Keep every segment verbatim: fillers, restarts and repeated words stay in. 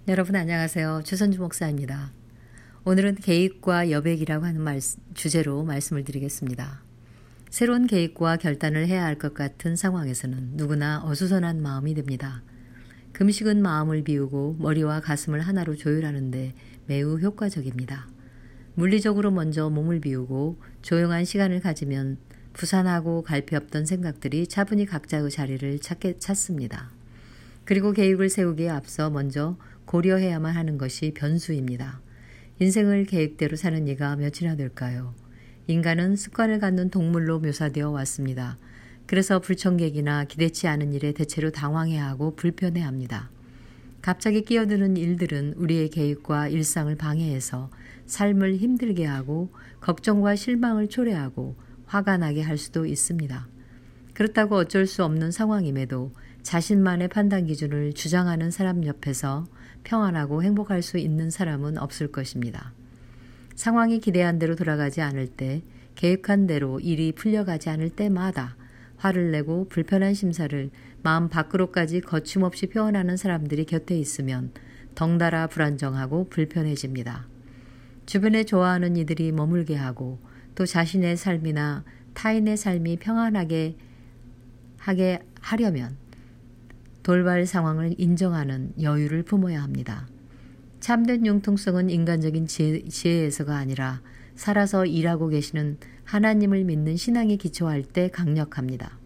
여러분 안녕하세요. 최선주 목사입니다. 오늘은 계획과 여백이라고 하는 말, 주제로 말씀을 드리겠습니다. 새로운 계획과 결단을 해야 할 것 같은 상황에서는 누구나 어수선한 마음이 듭니다. 금식은 마음을 비우고 머리와 가슴을 하나로 조율하는데 매우 효과적입니다. 물리적으로 먼저 몸을 비우고 조용한 시간을 가지면 부산하고 갈피 없던 생각들이 차분히 각자의 자리를 찾게, 찾습니다. 그리고 계획을 세우기에 앞서 먼저 고려해야만 하는 것이 변수입니다. 인생을 계획대로 사는 이가 몇이나 될까요? 인간은 습관을 갖는 동물로 묘사되어 왔습니다. 그래서 불청객이나 기대치 않은 일에 대체로 당황해하고 불편해합니다. 갑자기 끼어드는 일들은 우리의 계획과 일상을 방해해서 삶을 힘들게 하고 걱정과 실망을 초래하고 화가 나게 할 수도 있습니다. 그렇다고 어쩔 수 없는 상황임에도 자신만의 판단 기준을 주장하는 사람 옆에서 평안하고 행복할 수 있는 사람은 없을 것입니다. 상황이 기대한 대로 돌아가지 않을 때, 계획한 대로 일이 풀려가지 않을 때마다 화를 내고 불편한 심사를 마음 밖으로까지 거침없이 표현하는 사람들이 곁에 있으면 덩달아 불안정하고 불편해집니다. 주변에 좋아하는 이들이 머물게 하고 또 자신의 삶이나 타인의 삶이 평안하게 하게 하려면 돌발 상황을 인정하는 여유를 품어야 합니다. 참된 융통성은 인간적인 지혜, 지혜에서가 아니라 살아서 일하고 계시는 하나님을 믿는 신앙에 기초할 때 강력합니다.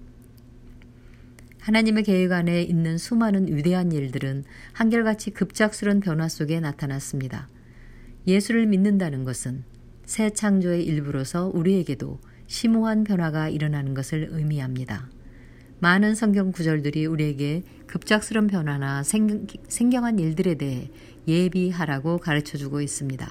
하나님의 계획 안에 있는 수많은 위대한 일들은 한결같이 급작스러운 변화 속에 나타났습니다. 예수를 믿는다는 것은 새 창조의 일부로서 우리에게도 심오한 변화가 일어나는 것을 의미합니다. 많은 성경 구절들이 우리에게 급작스러운 변화나 생, 생경한 일들에 대해 예비하라고 가르쳐주고 있습니다.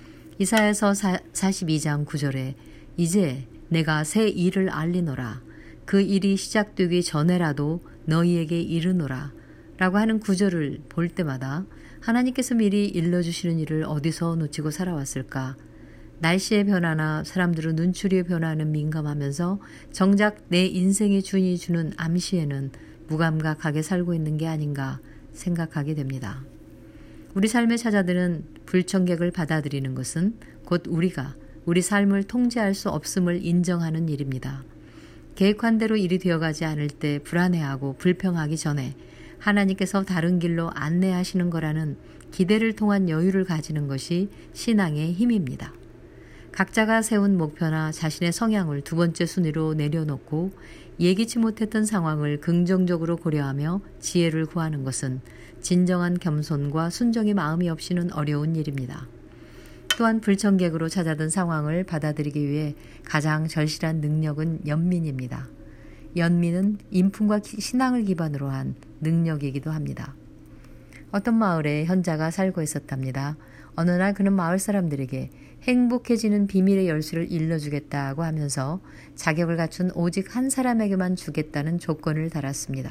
이사야서 사십이 장 구 절에 이제 내가 새 일을 알리노라 그 일이 시작되기 전에라도 너희에게 이르노라 라고 하는 구절을 볼 때마다 하나님께서 미리 일러주시는 일을 어디서 놓치고 살아왔을까? 날씨의 변화나 사람들의 눈초리의 변화는 민감하면서 정작 내 인생의 주인이 주는 암시에는 무감각하게 살고 있는 게 아닌가 생각하게 됩니다. 우리 삶의 찾아드는 불청객을 받아들이는 것은 곧 우리가 우리 삶을 통제할 수 없음을 인정하는 일입니다. 계획한 대로 일이 되어가지 않을 때 불안해하고 불평하기 전에 하나님께서 다른 길로 안내하시는 거라는 기대를 통한 여유를 가지는 것이 신앙의 힘입니다. 각자가 세운 목표나 자신의 성향을 두 번째 순위로 내려놓고 예기치 못했던 상황을 긍정적으로 고려하며 지혜를 구하는 것은 진정한 겸손과 순종의 마음이 없이는 어려운 일입니다. 또한 불청객으로 찾아든 상황을 받아들이기 위해 가장 절실한 능력은 연민입니다. 연민은 인품과 신앙을 기반으로 한 능력이기도 합니다. 어떤 마을에 현자가 살고 있었답니다. 어느 날 그는 마을 사람들에게 행복해지는 비밀의 열쇠를 일러주겠다고 하면서 자격을 갖춘 오직 한 사람에게만 주겠다는 조건을 달았습니다.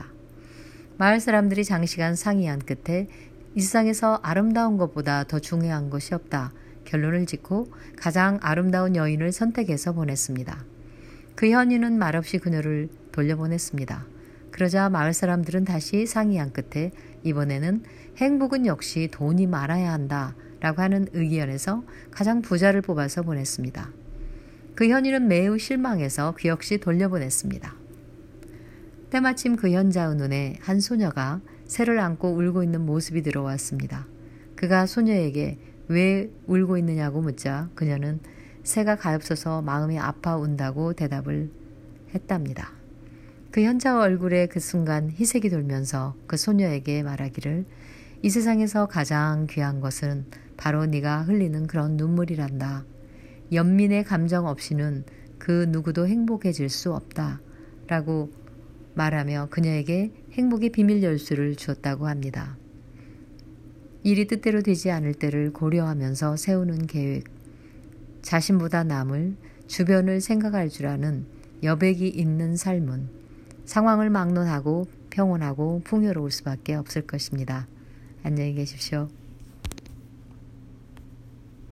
마을 사람들이 장시간 상의한 끝에 이 세상에서 아름다운 것보다 더 중요한 것이 없다 결론을 짓고 가장 아름다운 여인을 선택해서 보냈습니다. 그 현인은 말없이 그녀를 돌려보냈습니다. 그러자 마을 사람들은 다시 상의한 끝에 이번에는 행복은 역시 돈이 많아야 한다 라고 하는 의견에서 가장 부자를 뽑아서 보냈습니다. 그 현인은 매우 실망해서 그 역시 돌려보냈습니다. 때마침 그 현자의 눈에 한 소녀가 새를 안고 울고 있는 모습이 들어왔습니다. 그가 소녀에게 왜 울고 있느냐고 묻자 그녀는 새가 가엾어서 마음이 아파 운다고 대답을 했답니다. 그 현자의 얼굴에 그 순간 희색이 돌면서 그 소녀에게 말하기를 이 세상에서 가장 귀한 것은 바로 네가 흘리는 그런 눈물이란다. 연민의 감정 없이는 그 누구도 행복해질 수 없다. 라고 말하며 그녀에게 행복의 비밀 열쇠를 주었다고 합니다. 일이 뜻대로 되지 않을 때를 고려하면서 세우는 계획, 자신보다 남을, 주변을 생각할 줄 아는 여백이 있는 삶은 상황을 막론하고 평온하고 풍요로울 수밖에 없을 것입니다. 안녕히 계십시오.